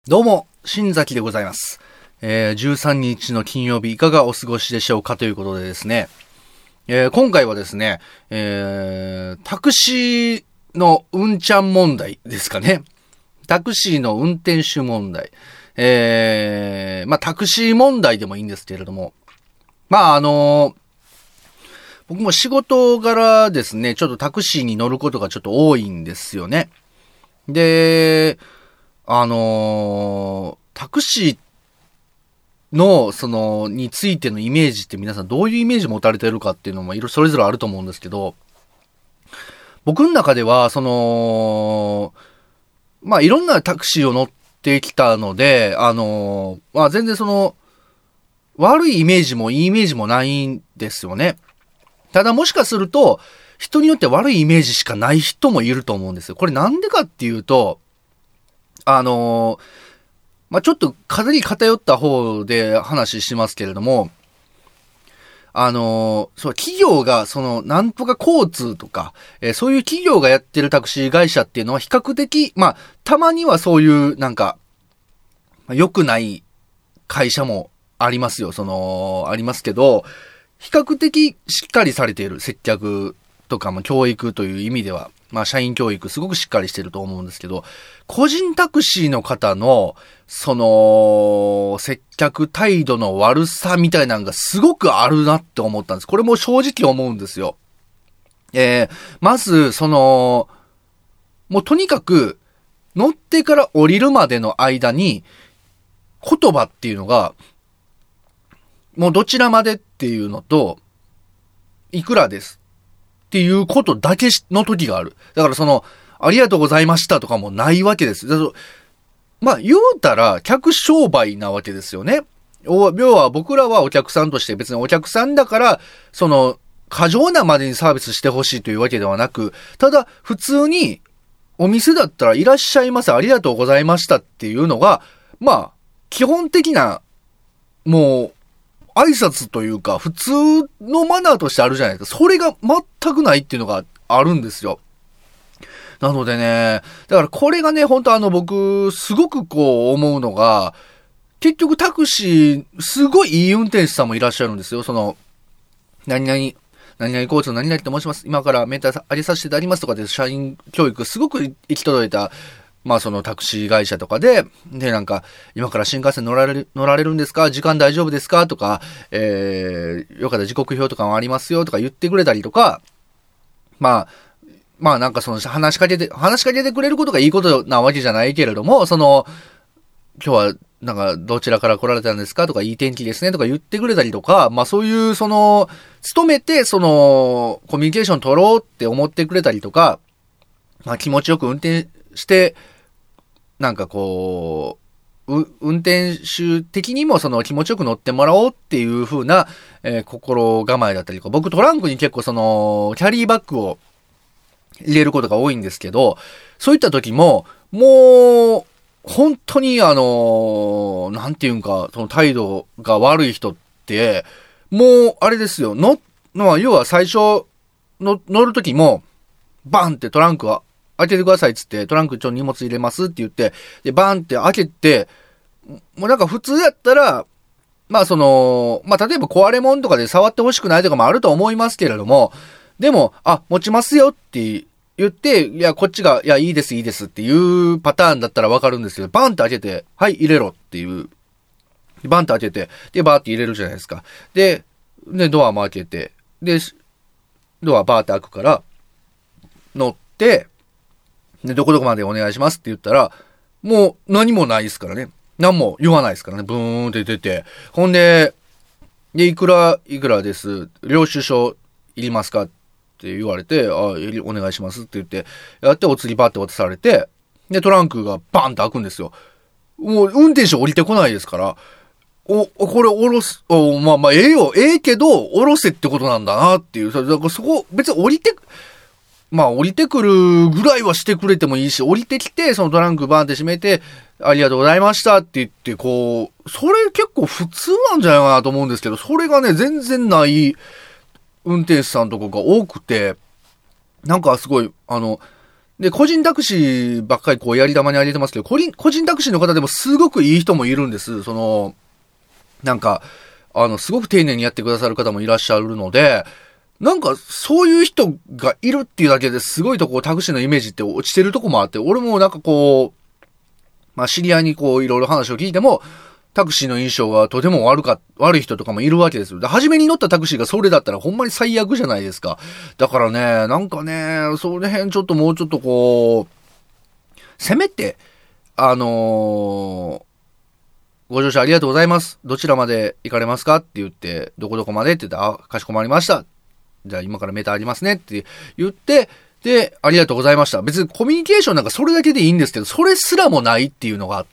どうも、新崎でございます。13日の金曜日いかがお過ごしでしょうかということでですね、今回はですね、タクシーのうんちゃん問題ですかね。タクシーの運転手問題。タクシー問題でもいいんですけれども、僕も仕事柄ですね、ちょっとタクシーに乗ることがちょっと多いんですよね。で、タクシーの、についてのイメージって皆さんどういうイメージ持たれてるかっていうのもそれぞれあると思うんですけど、僕の中では、いろんなタクシーを乗ってきたので、全然悪いイメージもいいイメージもないんですよね。ただもしかすると、人によって悪いイメージしかない人もいると思うんですよ。これなんでかっていうと、ちょっと風に偏った方で話しますけれども、企業が、なんとか交通とか、そういう企業がやってるタクシー会社っていうのは比較的、たまにはそういう、良くない会社もありますよ。ありますけど、比較的しっかりされている接客とか、教育という意味では、社員教育すごくしっかりしてると思うんですけど、個人タクシーの方の、接客態度の悪さみたいなのがすごくあるなって思ったんです。これも正直思うんですよ。まず、もうとにかく、乗ってから降りるまでの間に、言葉っていうのが、もうどちらまでっていうのと、いくらですっていうことだけの時がある。だからありがとうございましたとかもないわけです。言うたら、客商売なわけですよね。要は僕らはお客さんとして別にお客さんだから、過剰なまでにサービスしてほしいというわけではなく、ただ、普通に、お店だったらいらっしゃいませ、ありがとうございましたっていうのが、基本的な、もう、挨拶というか、普通のマナーとしてあるじゃないですか。それが全くないっていうのがあるんですよ。なのでね、だからこれがね、本当僕、すごく思うのが、結局タクシー、すごいいい運転手さんもいらっしゃるんですよ。何々交通何々と申します。今からメンター上げさせていただきますとかで、社員教育すごく行き届いた、タクシー会社とかで、今から新幹線乗られるんですか？時間大丈夫ですか？とか、よかったら時刻表とかもありますよとか言ってくれたりとか、話しかけてくれることがいいことなわけじゃないけれども、今日は、どちらから来られたんですかとか、いい天気ですねとか言ってくれたりとか、そういう、努めて、コミュニケーション取ろうって思ってくれたりとか、気持ちよく運転して、運転手的にも気持ちよく乗ってもらおうっていう風な、心構えだったりとか、僕トランクに結構キャリーバッグを入れることが多いんですけど、そういった時も、もう、本当に態度が悪い人って、もう、あれですよ、要は最初、乗る時も、バンってトランクは開けてくださいっつって、トランク荷物入れますって言って、で、バンって開けて、もう普通やったら、例えば壊れ物とかで触ってほしくないとかもあると思いますけれども、でも、持ちますよって言って、いや、こっちが、いや、いいですっていうパターンだったらわかるんですけど、バンって開けて、はい、入れろっていう。バンって開けて、で、バーって入れるじゃないですか。で、ドアも開けて、で、ドアバーって開くから、乗って、で、どこどこまでお願いしますって言ったら、もう何もないですからね。何も言わないですからね。ブーンって出て。ほんで、いくらです。領収書いりますかって言われて、お願いしますって言って、やってお釣りバーって渡されて、で、トランクがバンって開くんですよ。もう運転手降りてこないですから、これ降ろす、ええけど、降ろせってことなんだなっていう。だからそこ、別に降りてくるぐらいはしてくれてもいいし、降りてきて、トランクバーンって閉めて、ありがとうございましたって言って、それ結構普通なんじゃないかなと思うんですけど、それがね、全然ない運転手さんとかが多くて、すごい、 で、個人タクシーばっかりこうやり玉にあげてますけど、個人タクシーの方でもすごくいい人もいるんです。なんか、すごく丁寧にやってくださる方もいらっしゃるので、なんか、そういう人がいるっていうだけですごいとこうタクシーのイメージって落ちてるとこもあって、俺もなんかこう、まあ知り合いにこういろいろ話を聞いても、タクシーの印象がとても悪い人とかもいるわけですよ。で、初めに乗ったタクシーがそれだったらほんまに最悪じゃないですか。だからね、なんかね、その辺ちょっともうちょっとこう、せめて、ご乗車ありがとうございます。どちらまで行かれますかって言って、どこどこまでって言って、かしこまりました。じゃあ今からメーターありますねって言って、で、ありがとうございました。別にコミュニケーションなんかそれだけでいいんですけど、それすらもないっていうのがあって、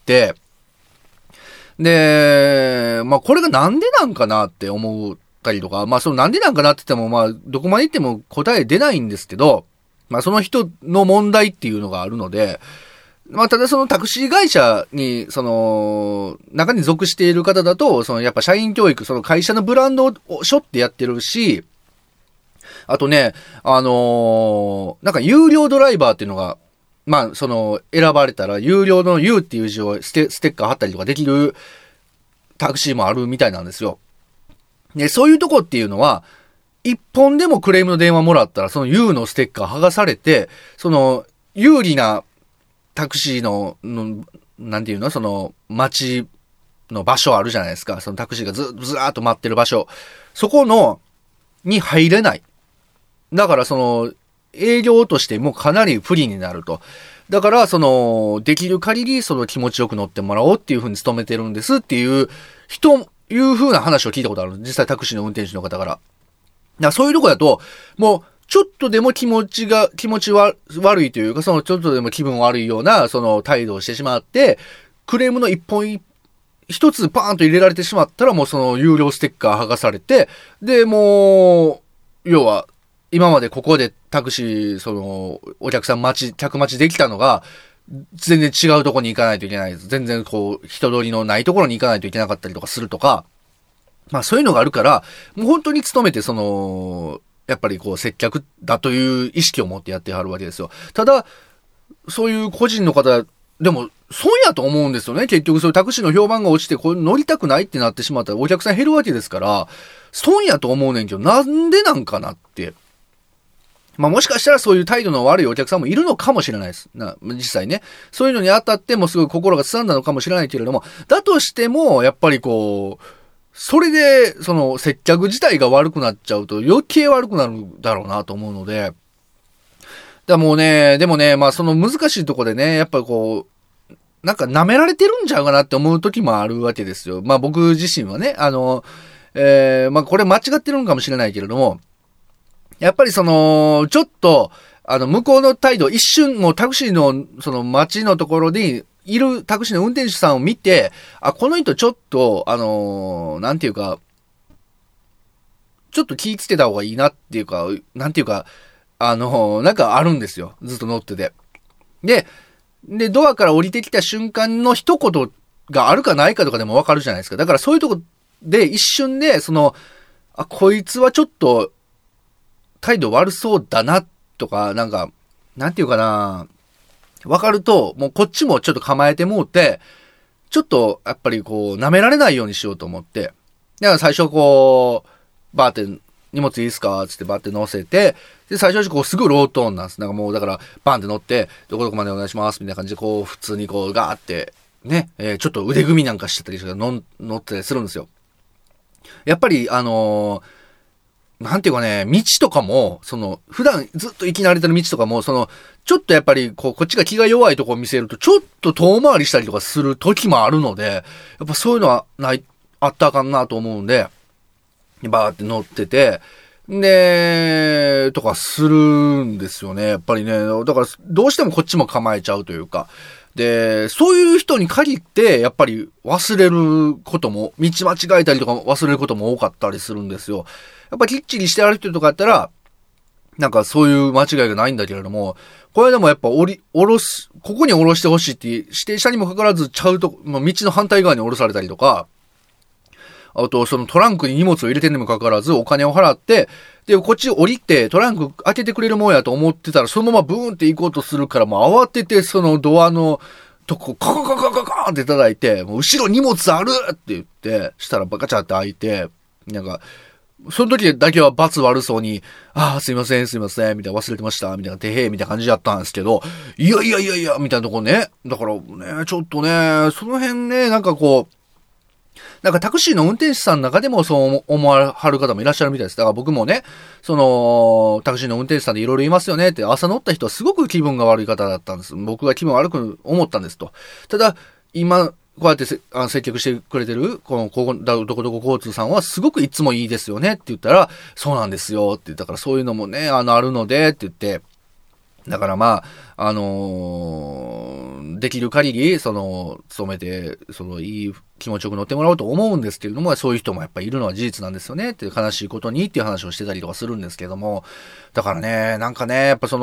で、まあこれがなんでなんかなって思ったりとか、まあそのなんでなんかなって言っても、まあどこまで行っても答え出ないんですけど、まあその人の問題っていうのがあるので、まあ、ただそのタクシー会社に、中に属している方だと、やっぱ社員教育、その会社のブランドを背負ってやってるし、あとね、なんか有料ドライバーっていうのが、まあ、選ばれたら、有料の U っていう字をステッカー貼ったりとかできるタクシーもあるみたいなんですよ。で、そういうとこっていうのは、一本でもクレームの電話もらったら、その U のステッカー剥がされて、有利なタクシーの、なんていうの街の場所あるじゃないですか。そのタクシーがずらーっと待ってる場所。そこに入れない。だから営業としてもかなり不利になると。だから、できる限り気持ちよく乗ってもらおうっていう風に努めてるんですっていう風な話を聞いたことある。実際タクシーの運転手の方から。だからそういうとこだと、もう、ちょっとでも気持ち悪いというか、ちょっとでも気分悪いような、態度をしてしまって、クレームの一つパーンと入れられてしまったら、もう有料ステッカー剥がされて、で、もう、要は、今までここでタクシー、お客さん客待ちできたのが、全然違うところに行かないといけないです。全然人通りのないところに行かないといけなかったりとかするとか、まあそういうのがあるから、もう本当に努めてやっぱり接客だという意識を持ってやってはるわけですよ。ただ、そういう個人の方、でも、損やと思うんですよね。結局そういうタクシーの評判が落ちて、これ乗りたくないってなってしまったらお客さん減るわけですから、損やと思うねんけど、なんでなんかなって。まあもしかしたらそういう態度の悪いお客さんもいるのかもしれないです。実際ね。そういうのに当たってもすごい心がすさんだのかもしれないけれども、だとしても、やっぱりそれで、接客自体が悪くなっちゃうと余計悪くなるだろうなと思うので。でもね、まあ難しいとこでね、やっぱりなんか舐められてるんちゃうかなって思う時もあるわけですよ。まあ僕自身はね、まあこれ間違ってるのかもしれないけれども、やっぱりちょっと、向こうの態度、一瞬もうタクシーの街のところに、いるタクシーの運転手さんを見て、この人ちょっと、なんていうか、ちょっと気ぃつけた方がいいなっていうか、なんていうか、なんかあるんですよ。ずっと乗ってて。で、ドアから降りてきた瞬間の一言があるかないかとかでもわかるじゃないですか。だからそういうとこで一瞬で、こいつはちょっと、態度悪そうだな、とか、なんか、なんていうかな、わかると、もうこっちもちょっと構えてもうて、ちょっと、やっぱり舐められないようにしようと思って、だから最初バーって、荷物いいですかつってバーって乗せて、で、最初すぐロートーンなんです。なんかもうだから、バーンって乗って、どこどこまでお願いします、みたいな感じで普通にガーって、ね、ちょっと腕組みなんかしてたりして乗ってたりするんですよ。やっぱり、なんていうかね、道とかも、普段ずっと行き慣れてる道とかも、ちょっとやっぱり、こっちが気が弱いとこを見せると、ちょっと遠回りしたりとかする時もあるので、やっぱそういうのはあったらあかんなと思うんで、バーって乗ってて、で、とかするんですよね。やっぱりね。だから、どうしてもこっちも構えちゃうというか。で、そういう人に限って、やっぱり忘れることも、道間違えたりとか忘れることも多かったりするんですよ。やっぱきっちりしてある人とかやったら、なんかそういう間違いがないんだけれども、これでもやっぱここに降ろしてほしいって指定車にもかかわらずちゃうと、道の反対側に降ろされたりとか、 あとそのトランクに荷物を入れてるにもかかわらずお金を払って、で、こっち降りてトランク開けてくれるもんやと思ってたら、そのままブーンって行こうとするから、もう慌ててそのドアのとこ、カカカカカカーンって叩いて、もう後ろ荷物あるって言って、したらバカチャって開いて、なんか、その時だけは罰悪そうに、すいません、みたいな忘れてました、みたいな、てへーみたいな感じだったんですけど、いや、みたいなとこね。だからね、ちょっとね、その辺ね、なんかこう、なんかタクシーの運転手さんの中でもそう思わはる方もいらっしゃるみたいです。だから僕もね、その、タクシーの運転手さんでいろいろ言いますよねって、朝乗った人はすごく気分が悪い方だったんです。僕が気分悪く思ったんですと。ただ、今、こうやって接客してくれてる、どこ交通さんはすごくいつもいいですよねって言ったら、そうなんですよって言ったから、そういうのもね、あるのでって言って、だからまあ、できる限り、勤めて、いい気持ちよく乗ってもらおうと思うんですけれども、そういう人もやっぱりいるのは事実なんですよねって悲しいことにっていう話をしてたりとかするんですけども、だからね、なんかね、やっぱタ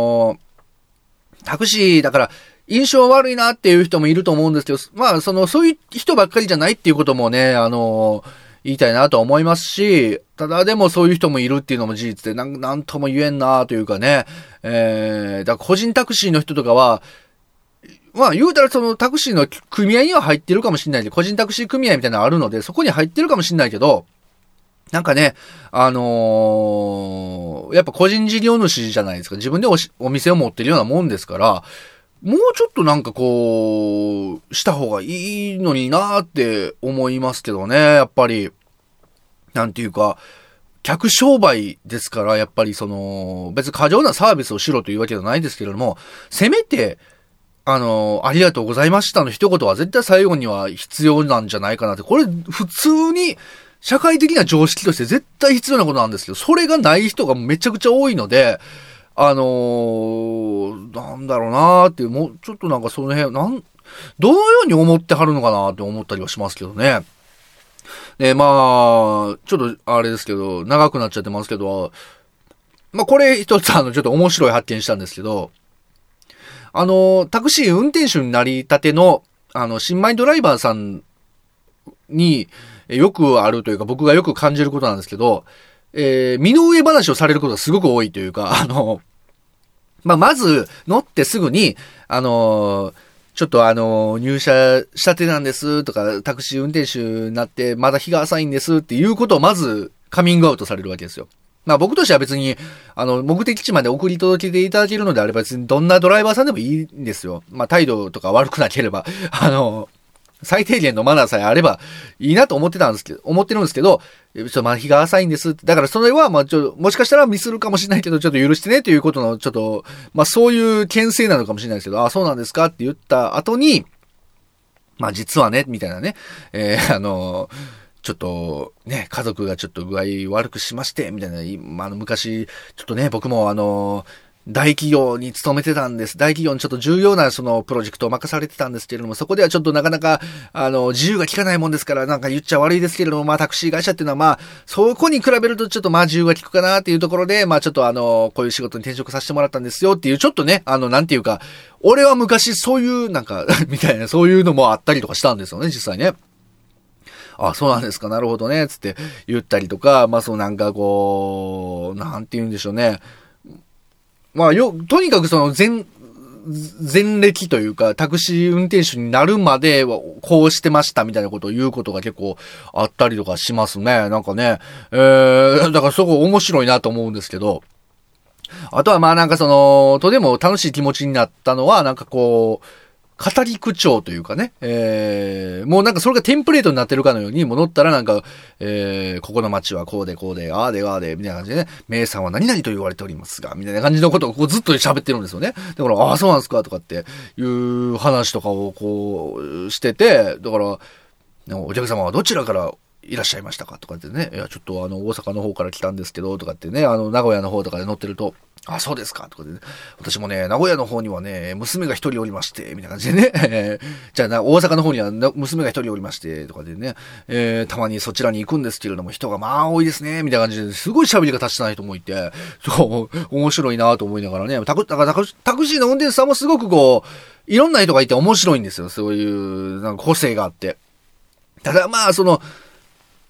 クシー、だから、印象悪いなっていう人もいると思うんですけど、まあ、そういう人ばっかりじゃないっていうこともね、言いたいなと思いますし、ただでもそういう人もいるっていうのも事実で、なんとも言えんなというかね、だから個人タクシーの人とかは、まあ言うたらタクシーの組合には入ってるかもしれないけど、個人タクシー組合みたいなのあるので、そこに入ってるかもしれないけど、なんかね、やっぱ個人事業主じゃないですか。自分でお店を持ってるようなもんですから、もうちょっとなんかこう、した方がいいのになーって思いますけどね、やっぱり。なんていうか、客商売ですから、やっぱり別に過剰なサービスをしろというわけではないですけれども、せめて、ありがとうございましたの一言は絶対最後には必要なんじゃないかなって。これ、普通に、社会的な常識として絶対必要なことなんですけど、それがない人がめちゃくちゃ多いので、なんだろうなーっていう、もうちょっとなんかその辺、どのように思ってはるのかなって思ったりはしますけどね。で、まあ、ちょっとあれですけど、長くなっちゃってますけど、まあこれ一つちょっと面白い発見したんですけど、タクシー運転手になり立ての、新米ドライバーさんによくあるというか、僕がよく感じることなんですけど、身の上話をされることがすごく多いというか、まず、乗ってすぐに、ちょっと入社したてなんですとか、タクシー運転手になってまだ日が浅いんですっていうことをまずカミングアウトされるわけですよ。まあ僕としては別に、目的地まで送り届けていただけるのであれば別にどんなドライバーさんでもいいんですよ。まあ態度とか悪くなければ、最低限のマナーさえあればいいなと思ってるんですけど、ちょっとまあ日が浅いんですって。だからそれはまあもしかしたらミスるかもしれないけど、ちょっと許してねということの、ちょっと、まあそういう牽制なのかもしれないですけど、そうなんですかって言った後に、まあ実はね、みたいなね、ちょっとね、家族がちょっと具合悪くしまして、みたいな、昔、ちょっとね、僕も大企業に勤めてたんです。大企業にちょっと重要なプロジェクトを任されてたんですけれども、そこではちょっとなかなか、自由が利かないもんですから、なんか言っちゃ悪いですけれども、まあタクシー会社っていうのはまあ、そこに比べるとちょっとまあ自由が利くかなっていうところで、まあちょっとこういう仕事に転職させてもらったんですよっていう、ちょっとね、なんていうか、俺は昔そういうなんか、みたいな、そういうのもあったりとかしたんですよね、実際ね。そうなんですか、なるほどね、つって言ったりとか、まあなんかこう、なんて言うんでしょうね。まあとにかく前歴というか、タクシー運転手になるまではこうしてましたみたいなことを言うことが結構あったりとかしますね。なんかね。だからそこ面白いなと思うんですけど。あとはまあなんかとても楽しい気持ちになったのは、なんかこう、語り口調というかね、もうなんかそれがテンプレートになってるかのように、もう乗ったらなんか、ここの街はこうでこうで、ああでああで、みたいな感じでね、名産は何々と言われておりますが、みたいな感じのことをこうずっと喋ってるんですよね。だから、そうなんですかとかっていう話とかをこうしてて、だから、お客様はどちらからいらっしゃいましたかとかってね、いや、ちょっと大阪の方から来たんですけど、とかってね、名古屋の方とかで乗ってると、そうですかとかで、ね、私もね、名古屋の方にはね、娘が一人おりまして、みたいな感じでね、じゃあ大阪の方には娘が一人おりまして、とかでね、たまにそちらに行くんですけれども、人がまあ多いですね、みたいな感じで、すごい喋り方してない人もいて、そう、面白いなと思いながらね、タクシーの運転手さんもすごくこう、いろんな人がいて面白いんですよ、そういう、なんか個性があって。ただまあ、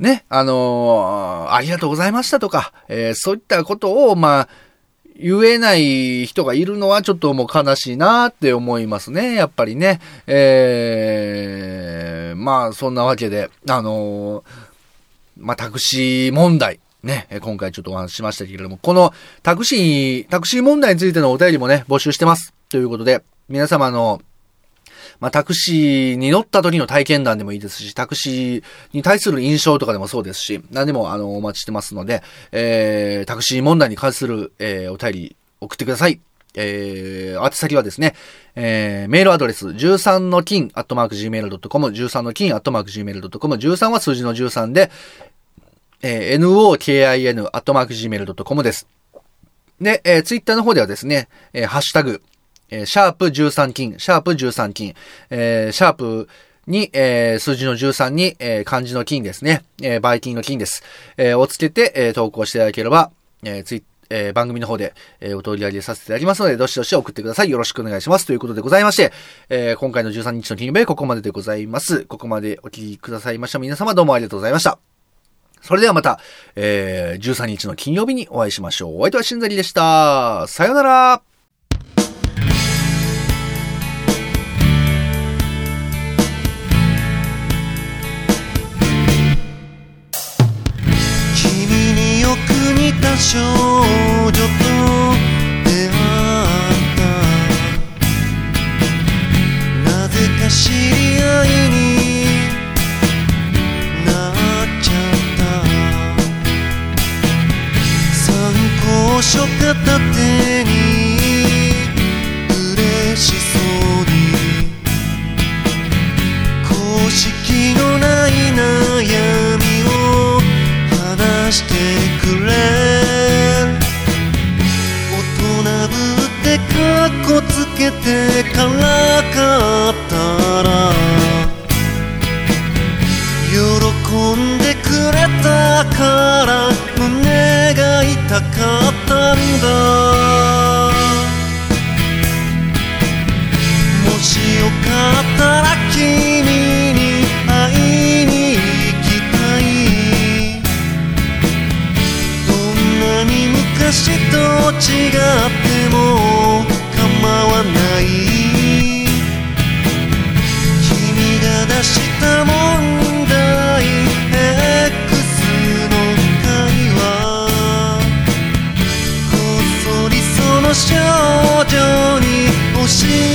ね、ありがとうございましたとか、そういったことを、まあ、言えない人がいるのはちょっともう悲しいなって思いますね、やっぱりね。まあ、そんなわけで、まあ、タクシー問題。ね、今回ちょっとお話ししましたけれども、このタクシー問題についてのお便りもね、募集してます。ということで、皆様の、まあ、タクシーに乗った時の体験談でもいいですし、タクシーに対する印象とかでもそうですし、何でもお待ちしてますので、タクシー問題に関する、お便り送ってください。宛先はですね、メールアドレス、13の金、@gmail.com、13の金、@gmail.com、13は数字の13で、nokin、@gmail.com です。で、ツイッターの方ではですね、ハッシュタグ、シャープ13金、シャープ13金、シャープに、数字の13に、漢字の金ですね、バイ金の金です。をつけて、投稿していただければ、番組の方で、お取り上げさせていただきますので、どしどし送ってください。よろしくお願いします。ということでございまして、今回の13日の金曜日はここまででございます。ここまでお聞きくださいました皆様どうもありがとうございました。それではまた、13日の金曜日にお会いしましょう。お相手はしんざりでした。さよなら。 少女と出会ったなぜか知り合いになっちゃった参考書片手に嬉しそうに公式のない悩みを話してくれかっこつけてからかったら喜んでくれたから胸が痛かったんだもしよかったら君に会いに行きたいどんなに昔と違っても構わない君が出した問題 X の会話こっそりその少女に教え